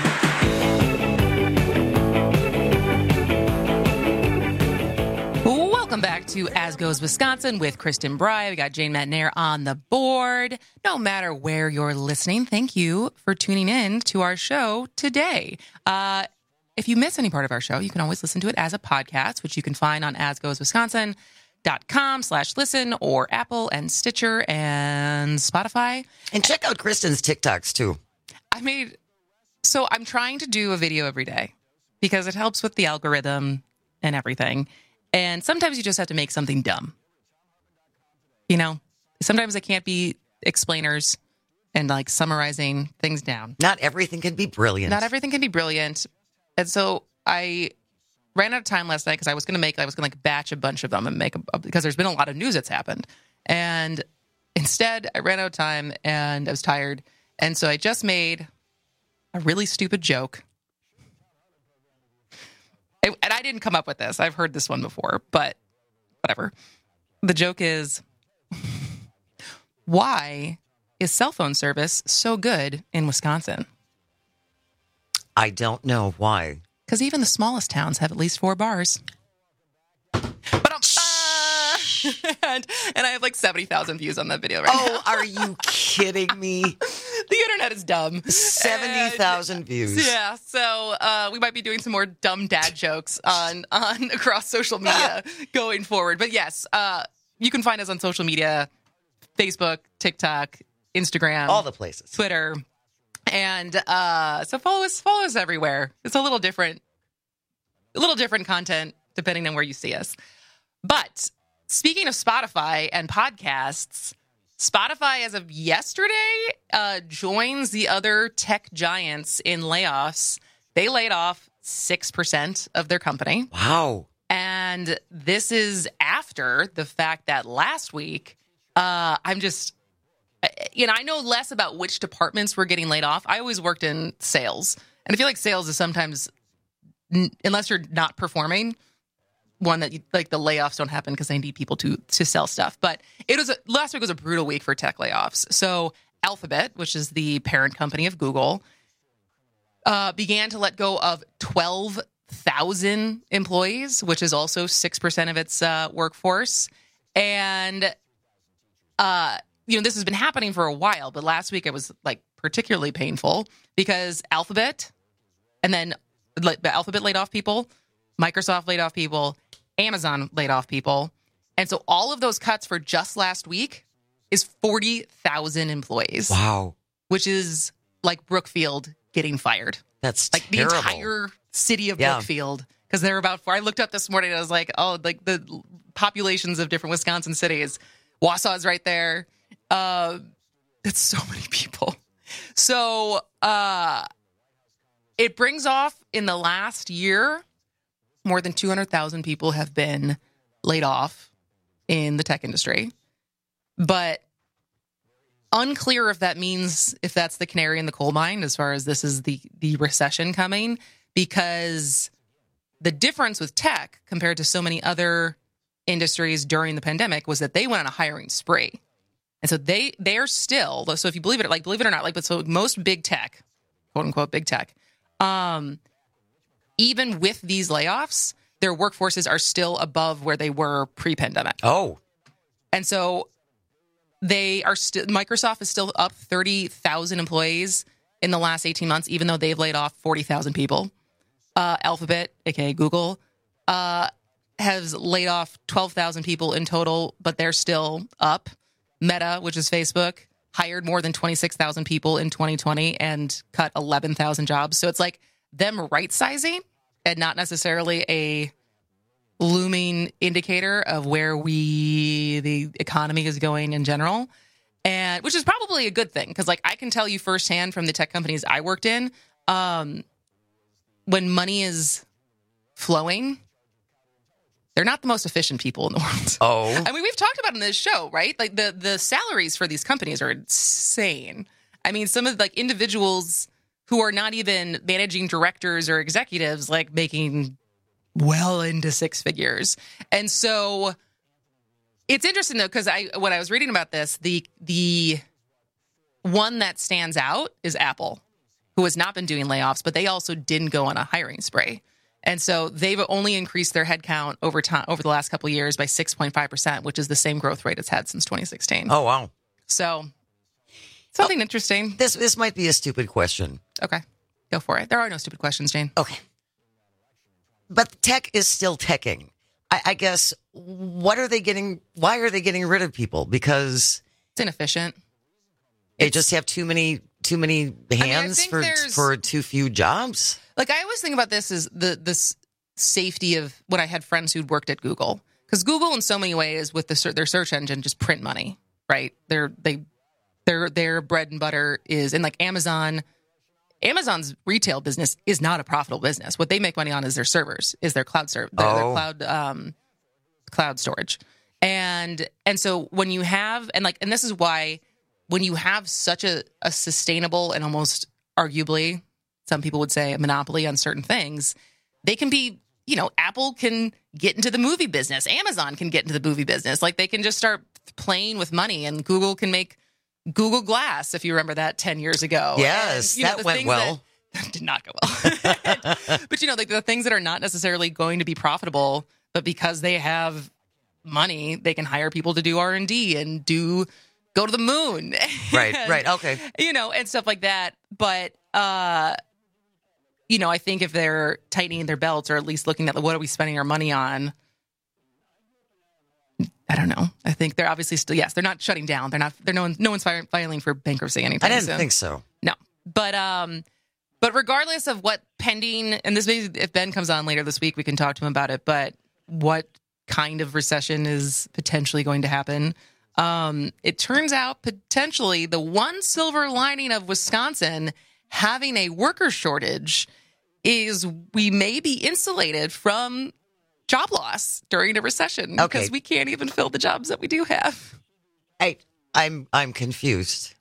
Welcome back to As Goes Wisconsin with Kristen Bry. We got Jane Matnair on the board. No matter where you're listening, thank you for tuning in to our show today. Uh, if you miss any part of our show, you can always listen to it as a podcast, which you can find on as goes wisconsin dot com slash listen or Apple and Stitcher and Spotify. And check out Kristen's TikToks too. I made, so I'm trying to do a video every day because it helps with the algorithm and everything. And sometimes you just have to make something dumb. You know, sometimes it can't be explainers and like summarizing things down. Not everything can be brilliant. Not everything can be brilliant. And so I ran out of time last night because I was going to make, I was going to like batch a bunch of them and make a, because there's been a lot of news that's happened. And instead I ran out of time and I was tired. And so I just made a really stupid joke And I didn't come up with this. I've heard this one before, but whatever. The joke is, why is cell phone service so good in Wisconsin? I don't know why. Because even the smallest towns have at least four bars. But um, uh, and, and I have like seventy thousand views on that video right oh, now. Oh, are you kidding me? The internet is dumb. seventy thousand views. Yeah, so uh, we might be doing some more dumb dad jokes on, on across social media going forward. But yes, uh, you can find us on social media, Facebook, TikTok, Instagram. All the places. Twitter. And uh, so follow us, follow us everywhere. It's a little different, a little different content depending on where you see us. But speaking of Spotify and podcasts, Spotify, as of yesterday, uh, joins the other tech giants in layoffs. They laid off six percent of their company. Wow. And this is after the fact that last week, uh, I'm just... You know, I know less about which departments were getting laid off. I always worked in sales. And I feel like sales is sometimes, unless you're not performing, one that, you, like, the layoffs don't happen because they need people to to sell stuff. But it was a, last week was a brutal week for tech layoffs. So Alphabet, which is the parent company of Google, uh, began to let go of twelve thousand employees, which is also six percent of its uh, workforce. And... uh. You know, this has been happening for a while, but last week it was like particularly painful because Alphabet, and then like, Alphabet laid off people, Microsoft laid off people, Amazon laid off people. And so all of those cuts for just last week is forty thousand employees. Wow. Which is like Brookfield getting fired. That's like terrible. The entire city of yeah. Brookfield. Because they're about four. I looked up this morning and I was like, oh, like the populations of different Wisconsin cities. Wausau's right there. Uh, it's so many people. So uh, it brings off in the last year, more than two hundred thousand people have been laid off in the tech industry. But unclear if that means, if that's the canary in the coal mine, as far as this is the, the recession coming, because the difference with tech compared to so many other industries during the pandemic was that they went on a hiring spree. And so they, they're still, so if you believe it, like, believe it or not, like, but so most big tech, quote unquote, big tech, um, even with these layoffs, their workforces are still above where they were pre-pandemic. Oh. And so they are still, Microsoft is still up thirty thousand employees in the last eighteen months, even though they've laid off forty thousand people. Uh, Alphabet, aka Google, uh, has laid off twelve thousand people in total, but they're still up. Meta, which is Facebook, hired more than twenty-six thousand people in twenty twenty and cut eleven thousand jobs. So it's like them right-sizing and not necessarily a looming indicator of where we, the economy is going in general. And which is probably a good thing because, like, I can tell you firsthand from the tech companies I worked in, um, when money is flowing, they're not the most efficient people in the world. Oh. I mean, we've talked about it in this show, right? Like the, the salaries for these companies are insane. I mean, some of like individuals who are not even managing directors or executives, like making well into six figures. And so it's interesting though, because I when I was reading about this, the the one that stands out is Apple, who has not been doing layoffs, but they also didn't go on a hiring spree. And so they've only increased their headcount over time over the last couple of years by six point five percent, which is the same growth rate it's had since twenty sixteen. Oh, wow. So something oh, interesting. This this might be a stupid question. Okay. Go for it. There are no stupid questions, Jane. Okay. But tech is still teching. I, I guess, what are they getting? Why are they getting rid of people? Because it's inefficient. They it's, just have too many too many hands I mean, for for too few jobs. Like, I always think about this as the this safety of when I had friends who'd worked at Google. Because Google, in so many ways, with the, their search engine, just print money, right? Their they their their bread and butter is, and like Amazon, Amazon's retail business is not a profitable business. What they make money on is their servers, is their cloud server, their, oh. their cloud um, cloud storage, and and so when you have and like and this is why when you have such a, a sustainable and almost arguably, some people would say, a monopoly on certain things, they can be you know, Apple can get into the movie business. Amazon can get into the movie business. Like, they can just start playing with money, and Google can make Google Glass, if you remember that ten years ago. Yes, and, you know, that went well. That did not go well. But, you know, like the things that are not necessarily going to be profitable, but because they have money, they can hire people to do R and D and do go to the moon. Right, and, right, okay. You know, and stuff like that. But, uh, you know, I think if they're tightening their belts, or at least looking at what are we spending our money on, I don't know. I think they're obviously still, yes, they're not shutting down. They're not, they're no one, no one's filing for bankruptcy anytime I didn't soon. think so. No. But, um, but regardless of what pending, and this may, if Ben comes on later this week, we can talk to him about it, but what kind of recession is potentially going to happen? Um, it turns out potentially the one silver lining of Wisconsin having a worker shortage is we may be insulated from job loss during a recession Okay. because we can't even fill the jobs that we do have. I, I'm, I'm confused.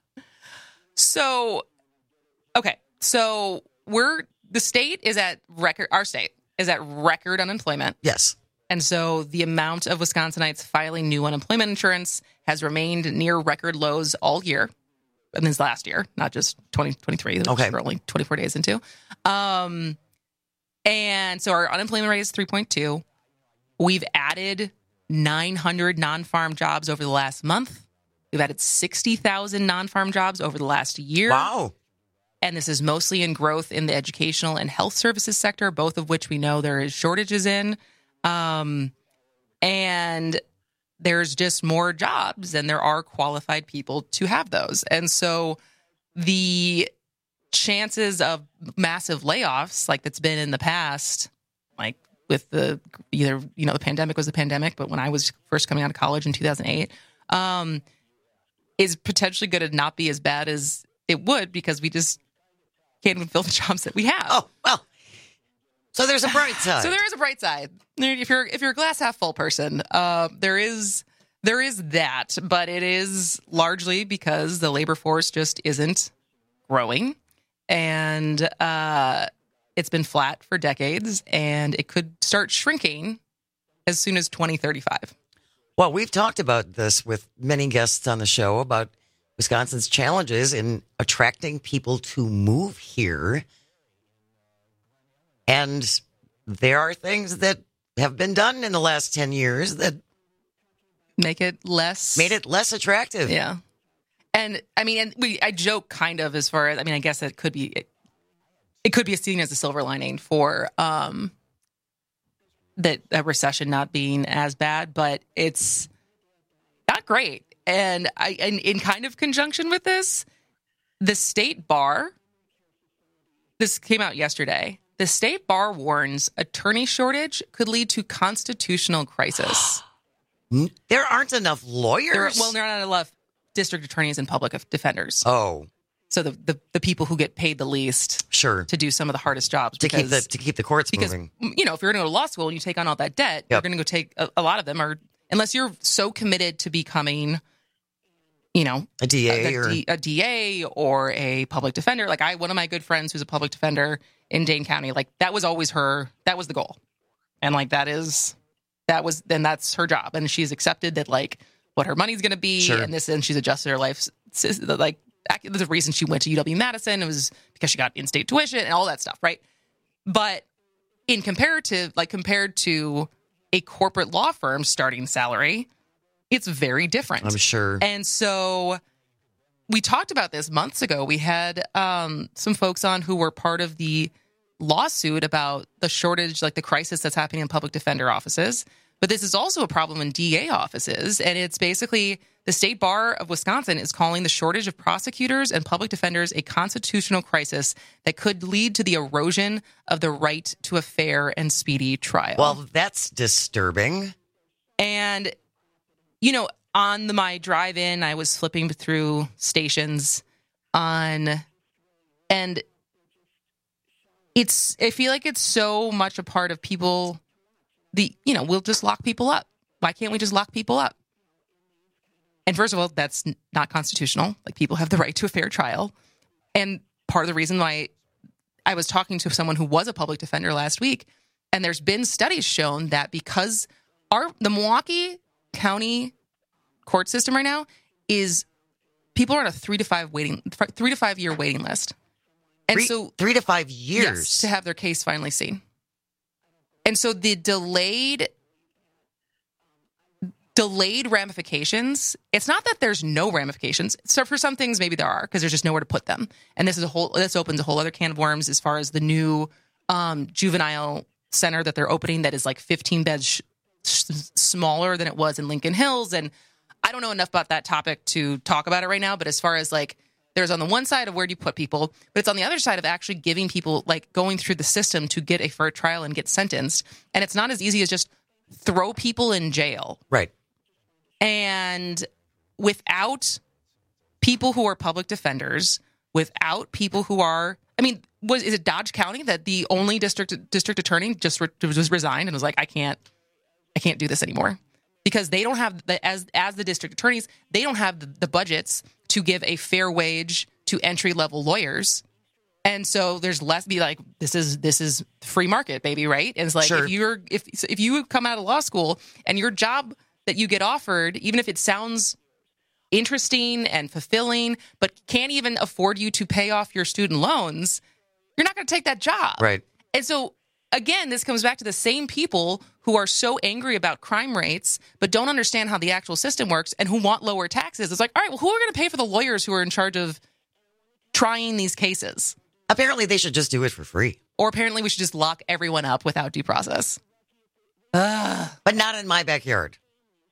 So, okay. So we're, the state is at record, our state is at record unemployment. Yes. And so the amount of Wisconsinites filing new unemployment insurance has remained near record lows all year. And this last year, not just twenty twenty-three, which Okay. we're only twenty-four days into. Um, and so our unemployment rate is three point two. We've added nine hundred non-farm jobs over the last month. We've added sixty thousand non-farm jobs over the last year. Wow. And this is mostly in growth in the educational and health services sector, both of which we know there is shortages in. Um, and there's just more jobs, and there are qualified people to have those. And so the chances of massive layoffs, like that's been in the past, like with the either, you know, the pandemic was the pandemic, but when I was first coming out of college in two thousand eight, um, is potentially going to not be as bad as it would because we just can't even fill the jobs that we have. Oh, well. So there's a bright side. So there is a bright side. If you're if you're a glass half full person, uh, there is there is that, but it is largely because the labor force just isn't growing, and uh, it's been flat for decades, and it could start shrinking as soon as twenty thirty-five. Well, we've talked about this with many guests on the show about Wisconsin's challenges in attracting people to move here. And there are things that have been done in the last ten years that make it less made it less attractive. Yeah. And I mean, and we, I joke kind of as far as, I mean, I guess it could be, it, it could be seen as a silver lining for, um, that a recession not being as bad, but it's not great. And I, and in kind of conjunction with this, the state bar, this came out yesterday. The state bar warns attorney shortage could lead to constitutional crisis. There aren't enough lawyers. There, well, there are not enough district attorneys and public defenders. Oh, so the, the the people who get paid the least, sure, to do some of the hardest jobs to because, keep the to keep the courts because, moving. You know, if you're going to go to law school and you take on all that debt, Yep. you're going to go take a, a lot of them, or unless you're so committed to becoming, you know, a D A a, or D, a D A or a public defender. Like I, one of my good friends who's a public defender in Dane County, like that was always her, that was the goal. And like, that is, that was, then that's her job. And she's accepted that like what her money's going to be. Sure. And this, and she's adjusted her life. Like the reason she went to U W-Madison, it was because she got in-state tuition and all that stuff. Right. But in comparative, like compared to a corporate law firm starting salary, it's very different. I'm sure. And so we talked about this months ago. We had um, some folks on who were part of the lawsuit about the shortage, like the crisis that's happening in public defender offices. But this is also a problem in D A offices. And it's basically the State Bar of Wisconsin is calling the shortage of prosecutors and public defenders a constitutional crisis that could lead to the erosion of the right to a fair and speedy trial. Well, that's disturbing. And, you know, on the, my drive in, I was flipping through stations on, and it's, I feel like it's so much a part of people, the, you know, we'll just lock people up. Why can't we just lock people up? And first of all, that's not constitutional. Like, people have the right to a fair trial. And part of the reason why I was talking to someone who was a public defender last week, And there's been studies shown that because our the Milwaukee County court system right now is people are on a three to five waiting three to five year waiting list. And three, so three to five years yes, to have their case finally seen. And so the delayed delayed ramifications, it's not that there's no ramifications. So for some things, maybe there are, because there's just nowhere to put them. And this is a whole, this opens a whole other can of worms as far as the new um, juvenile center that they're opening that is like fifteen beds sh- sh- smaller than it was in Lincoln Hills. And I don't know enough about that topic to talk about it right now. But as far as like, there's on the one side of where do you put people, but it's on the other side of actually giving people, like going through the system to get a fair trial and get sentenced. And it's not as easy as just throw people in jail. Right. And without people who are public defenders, without people who are, I mean, was is it Dodge County that the only district district attorney just re, just resigned and was like, I can't, I can't do this anymore, because they don't have the as as the district attorneys, they don't have the, the budgets to give a fair wage to entry level lawyers. And so there's less be like, this is this is free market, baby, right? And it's like, Sure. if you're if if you come out of law school and your job that you get offered, even if it sounds interesting and fulfilling, but can't even afford you to pay off your student loans, you're not going to take that job. Right. And so, again, this comes back to the same people who are so angry about crime rates, but don't understand how the actual system works and who want lower taxes. It's like, all right, well, who are going to pay for the lawyers who are in charge of trying these cases? Apparently, they should just do it for free. Or apparently we should just lock everyone up without due process. Ugh. But not in my backyard.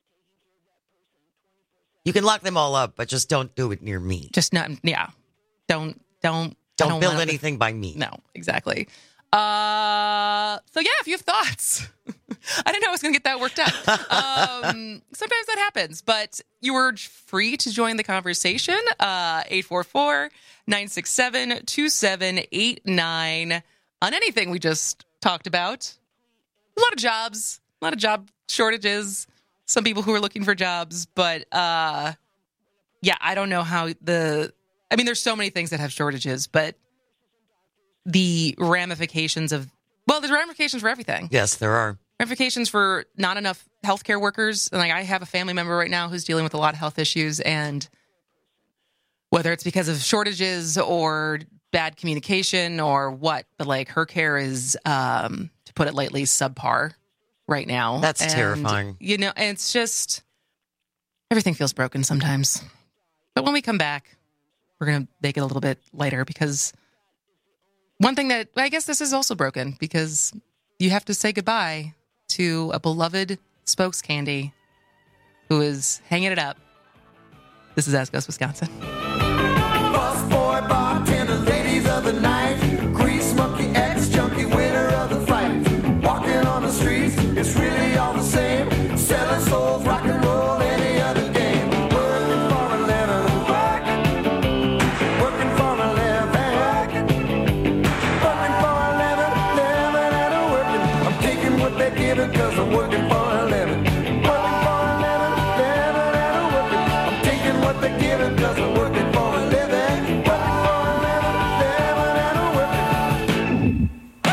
You can lock them all up, but just don't do it near me. Just not, yeah. Don't, don't, Don't, don't build want- anything by me. No, exactly. Uh, so yeah, if you have thoughts, I didn't know I was going to get that worked up. Um, sometimes that happens, but you are free to join the conversation. Uh, eight four four, nine six seven, two seven eight nine on anything we just talked about. A lot of jobs, a lot of job shortages, some people who are looking for jobs, but, uh, yeah, I don't know how the, I mean, there's so many things that have shortages, but the ramifications of, well, there's ramifications for everything. Yes, there are. Ramifications for not enough healthcare workers. And like, I have a family member right now who's dealing with a lot of health issues, and whether it's because of shortages or bad communication or what, but like her care is, um, to put it lightly, subpar right now. That's And, terrifying. You know, and it's just, everything feels broken sometimes. But when we come back, we're going to make it a little bit lighter, because one thing that, I guess this is also broken, because you have to say goodbye to a beloved spokes candy who is hanging it up. This is As Goes Wisconsin. Bus boy, bartender, ladies of the night, grease monkey, ex-junkie, winner of the fight. Walking on the streets, it's really all the same. Selling souls, rock and roll, any other game. Working for a living, work. Working for a living. Working for a living, living and a working. I'm taking what they're giving, cause I'm working for a living. Working for a living, living and a working. I'm taking what they're giving, cause I'm working for a living. Working for a living, living and a working.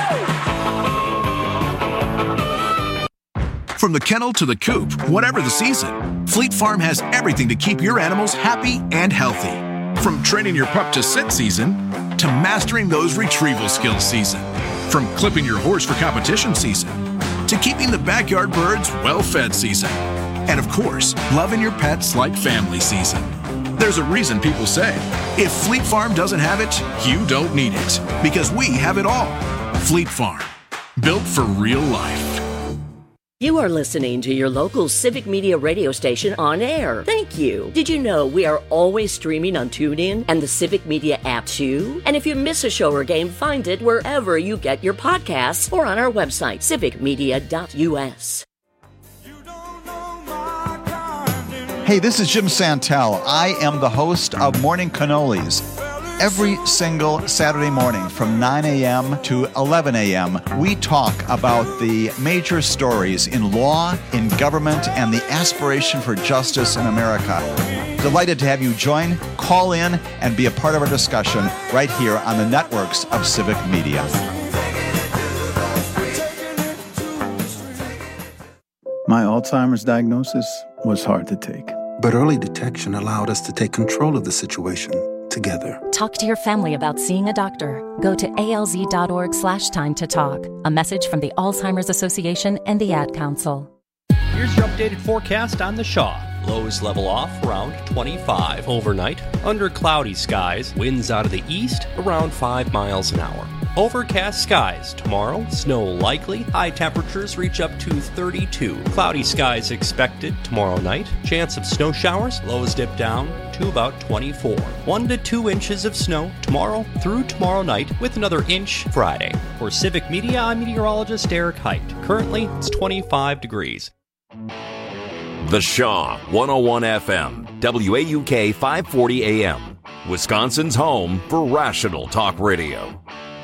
From the kennel to the coop, whatever the season, Fleet Farm has everything to keep your animals happy and healthy. From training your pup to sit season, to mastering those retrieval skills season. From clipping your horse for competition season, to keeping the backyard birds well-fed season. And of course, loving your pets like family season. There's a reason people say, if Fleet Farm doesn't have it, you don't need it. Because we have it all. Fleet Farm, built for real life. You are listening to your local Civic Media radio station on air. Thank you. Did you know we are always streaming on TuneIn and the Civic Media app too? And if you miss a show or game, find it wherever you get your podcasts or on our website, civic media dot u s. Hey, this is Jim Santel. I am the host of Morning Cannolis. Every single Saturday morning from nine a.m. to eleven a.m., we talk about the major stories in law, in government, and the aspiration for justice in America. Delighted to have you join, call in, and be a part of our discussion right here on the networks of Civic Media. My Alzheimer's diagnosis was hard to take. But early detection allowed us to take control of the situation together. Talk to your family about seeing a doctor. Go to alz.org slash time to talk. A message from the Alzheimer's Association and the Ad Council. Here's your updated forecast on the Shaw. Lows level off around twenty-five. Overnight, under cloudy skies, winds out of the east around five miles an hour. Overcast skies tomorrow, snow likely, high temperatures reach up to thirty-two. Cloudy skies expected tomorrow night, chance of snow showers, lows dip down to about twenty-four. One to two inches of snow tomorrow through tomorrow night with another inch Friday. For Civic Media, I'm meteorologist Eric Height. Currently, it's twenty-five degrees. The Shaw, one oh one F M, W A U K five forty A M, Wisconsin's home for rational talk radio.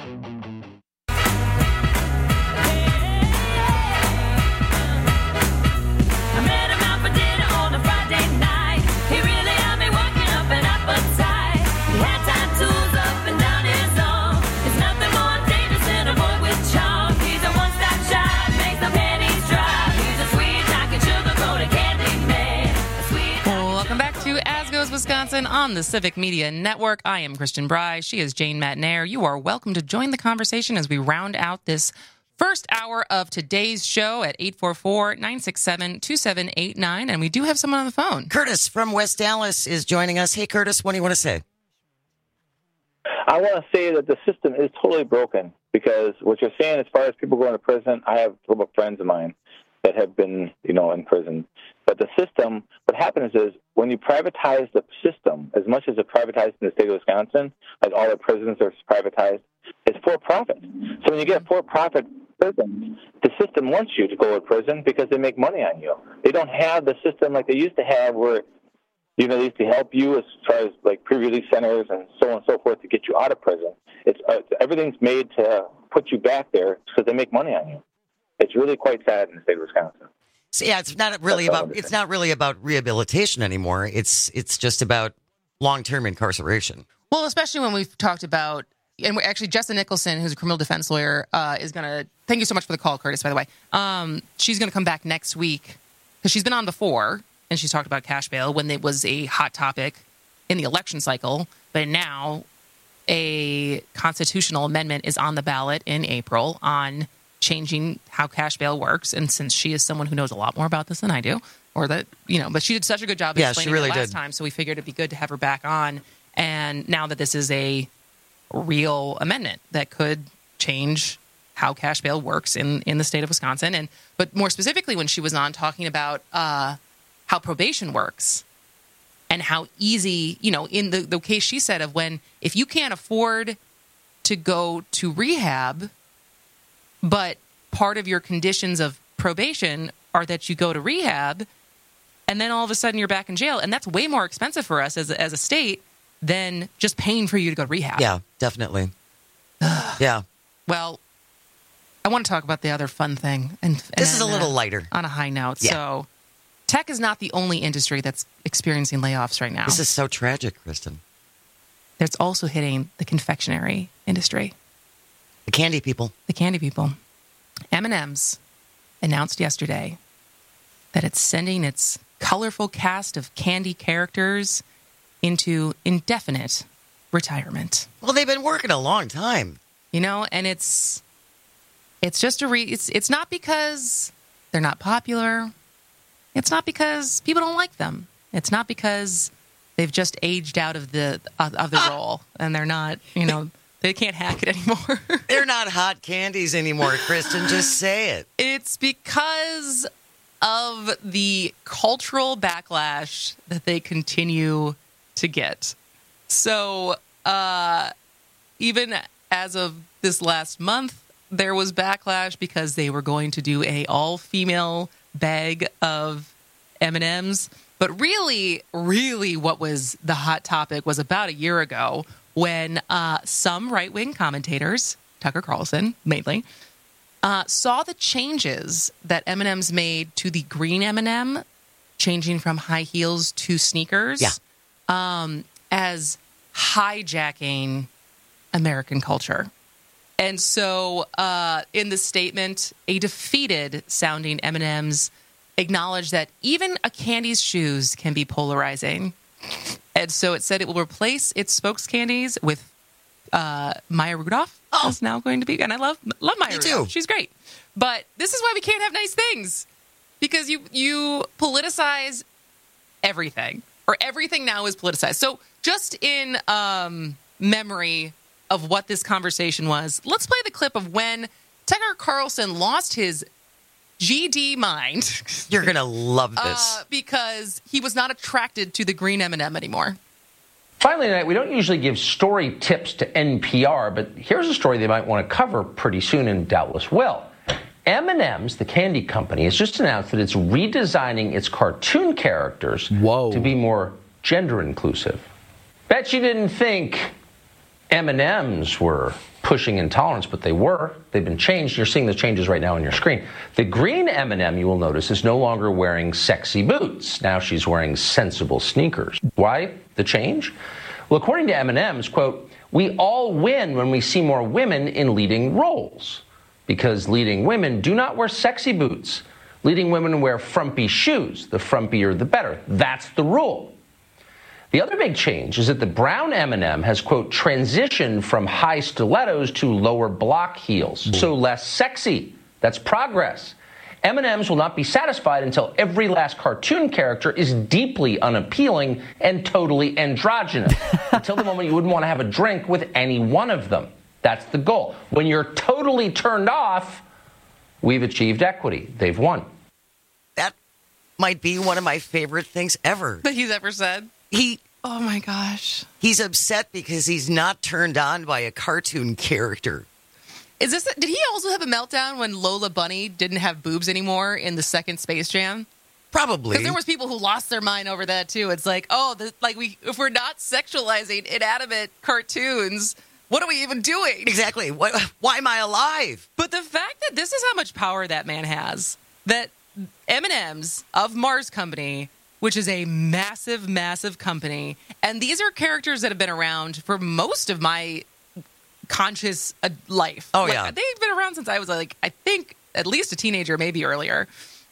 Wisconsin on the Civic Media Network. I am Christian Bry. She is Jane Matnair. You are welcome to join the conversation as we round out this first hour of today's show at eight four four, nine six seven, two seven eight nine. And we do have someone on the phone. Curtis from West Dallas is joining us. Hey, Curtis, what do you want to say? I want to say that the system is totally broken because what you're saying as far as people going to prison, I have a couple of friends of mine that have been, you know, in prison. But the system, what happens is when you privatize the system, as much as it's privatized in the state of Wisconsin, like all the prisons are privatized, it's for profit. So when you get for-profit prisons, the system wants you to go to prison because they make money on you. They don't have the system like they used to have where, you know, they used to help you as far as like pre-release centers and so on and so forth to get you out of prison. It's uh, everything's made to put you back there because they make money on you. It's really quite sad in the state of Wisconsin. So yeah, it's not really That's about it's not really about rehabilitation anymore. It's it's just about long-term incarceration. Well, especially when we've talked about, and we're actually Jessa Nicholson, who's a criminal defense lawyer, uh, is going to. Thank you so much for the call, Curtis. By the way, um, she's going to come back next week because she's been on before, and she's talked about cash bail when it was a hot topic in the election cycle, but now a constitutional amendment is on the ballot in April on changing how cash bail works. And since she is someone who knows a lot more about this than I do, or that, you know, but she did such a good job yeah, explaining she really it last did. time, so we figured it'd be good to have her back on. And now that this is a real amendment that could change how cash bail works in, in the state of Wisconsin. And but more specifically, when she was on talking about uh, how probation works and how easy, you know, in the, the case she said of when, if you can't afford to go to rehab, but part of your conditions of probation are that you go to rehab, and then all of a sudden you're back in jail. And that's way more expensive for us as a, as a state than just paying for you to go to rehab. Yeah, definitely. yeah. Well, I want to talk about the other fun thing. And, and This is a uh, little lighter. On a high note. Yeah. So tech is not the only industry that's experiencing layoffs right now. This is so tragic, Kristen. It's also hitting the confectionery industry. The candy people. The candy people. M and M's announced yesterday that it's sending its colorful cast of candy characters into indefinite retirement. Well, they've been working a long time. You know, and it's it's just a re it's it's not because they're not popular. It's not because people don't like them. It's not because they've just aged out of the of, of the ah. role and they're not, you know, they can't hack it anymore. They're not hot candies anymore, Kristen. Just say it. It's because of the cultural backlash that they continue to get. So uh, even as of this last month, there was backlash because they were going to do a all-female bag of M and M's. But really, really what was the hot topic was about a year ago when uh, some right-wing commentators, Tucker Carlson mainly, uh, saw the changes that M and M's made to the green M and M, changing from high heels to sneakers, yeah. um, as hijacking American culture. And so uh, in the statement, a defeated-sounding M and M's acknowledged that even a candy's shoes can be polarizing. And so it said it will replace its spokes candies with uh, Maya Rudolph. Oh. Is now going to be, and I love love Maya Me Rudolph. too. She's great. But this is why we can't have nice things. Because you you politicize everything. Or everything now is politicized. So just in um, memory of what this conversation was, let's play the clip of when Tucker Carlson lost his G D mind. You're going to love this. Uh, because he was not attracted to the green M and M anymore. Finally tonight, we don't usually give story tips to N P R, but here's a story they might want to cover pretty soon and doubtless will. M and M's, the candy company, has just announced that it's redesigning its cartoon characters Whoa. to be more gender inclusive. Bet you didn't think M and M's were pushing intolerance, but they were. They've been changed. You're seeing the changes right now on your screen. The green M and M, you will notice, is no longer wearing sexy boots. Now she's wearing sensible sneakers. Why the change? Well, according to M and M's, quote, we all win when we see more women in leading roles. Because leading women do not wear sexy boots. Leading women wear frumpy shoes. The frumpier, the better. That's the rule. The other big change is that the brown M and M has, quote, transitioned from high stilettos to lower block heels. Mm. So less sexy. That's progress. M and M's will not be satisfied until every last cartoon character is deeply unappealing and totally androgynous. Until the moment you wouldn't want to have a drink with any one of them. That's the goal. When you're totally turned off, we've achieved equity. They've won. That might be one of my favorite things ever. That he's ever said? He. Oh, my gosh. He's upset because he's not turned on by a cartoon character. Is this? Did he also have a meltdown when Lola Bunny didn't have boobs anymore in the second Space Jam? Probably. Because there was people who lost their mind over that, too. It's like, oh, the, like we if we're not sexualizing inanimate cartoons, what are we even doing? Exactly. What, why am I alive? But the fact that this is how much power that man has, that M and M's of Mars Company, which is a massive, massive company, and these are characters that have been around for most of my conscious uh, life. Oh, like, yeah. They've been around since I was, like, I think at least a teenager, maybe earlier.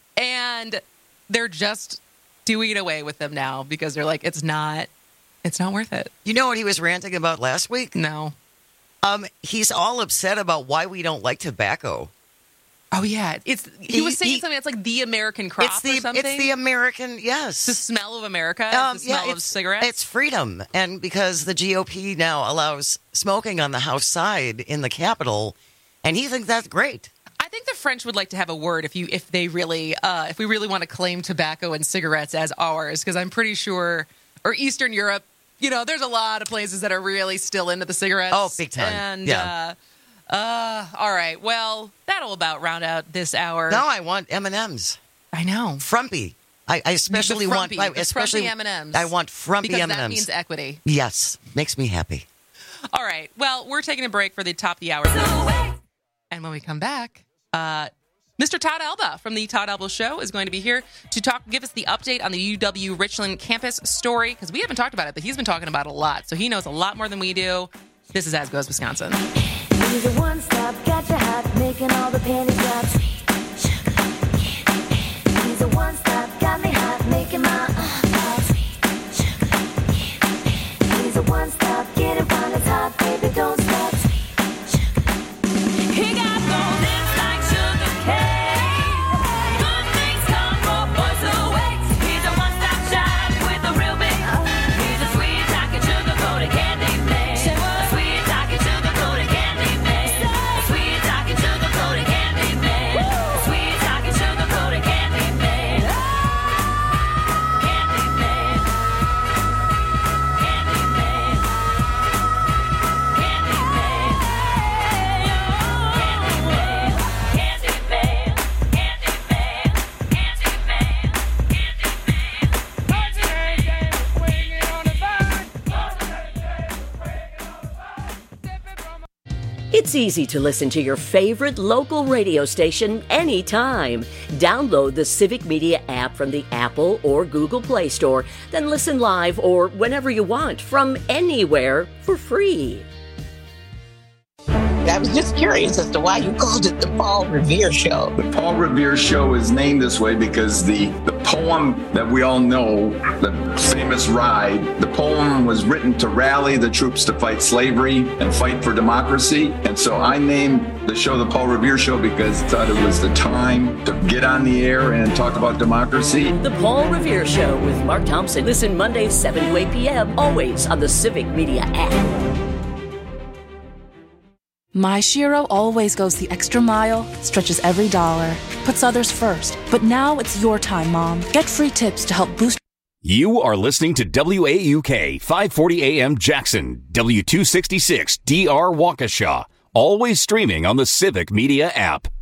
And they're just doing away with them now because they're like, it's not, it's not worth it. You know what he was ranting about last week? No. Um, he's all upset about why we don't like tobacco. Oh, yeah. It's He, he was saying he, something that's like the American crop it's the, or something. It's the American, yes. The smell of America, um, the smell yeah, of cigarettes. It's freedom. And because the G O P now allows smoking on the House side in the Capitol, and he thinks that's great. I think the French would like to have a word if you if they really uh, if we really want to claim tobacco and cigarettes as ours, because I'm pretty sure, or Eastern Europe, you know, there's a lot of places that are really still into the cigarettes. Oh, big time. And yeah. uh, uh, all right, well, that'll about round out this hour. No, I want M and M's. I know, frumpy. I, I especially the frumpy, want, the especially M and M's. I want frumpy because M and M's. That means equity. Yes, makes me happy. All right, well, we're taking a break for the top of the hour, and when we come back, uh, Mister Todd Alba from the Todd Alba Show is going to be here to talk, give us the update on the U W Richland campus story, because we haven't talked about it, but he's been talking about it a lot, so he knows a lot more than we do. This is As Goes Wisconsin. He's a one-stop, got you hot, making all the panties drop. He's a one-stop, got me hot, making my uh, He's a one-stop, getting fun, it's hot, baby, don't stop. He got gold lips like sugar cane. Good things come for boys who wait. He's a one-stop shop with a real big. He's a sweet talking sugar-coated candy man. A sweet talking sugar-coated candy man. A sweet talking sugar-coated candy man. A sweet talking sugar-coated candy man. Candy man. Candy man. Candy man. It's easy to listen to your favorite local radio station anytime. Download the Civic Media app from the Apple or Google Play Store, then listen live or whenever you want from anywhere for free. I was just curious as to why you called it the Paul Revere Show. The Paul Revere Show is named this way because the, the poem that we all know, the famous Ride, the poem was written to rally the troops to fight slavery and fight for democracy. And so I named the show the Paul Revere Show because I thought it was the time to get on the air and talk about democracy. The Paul Revere Show with Mark Thompson. Listen Mondays seven to eight p.m. always on the Civic Media app. My Shiro always goes the extra mile, stretches every dollar, puts others first. But now it's your time, Mom. Get free tips to help boost. You are listening to W A U K five forty A M Jackson, W two sixty-six D R Waukesha, always streaming on the Civic Media app.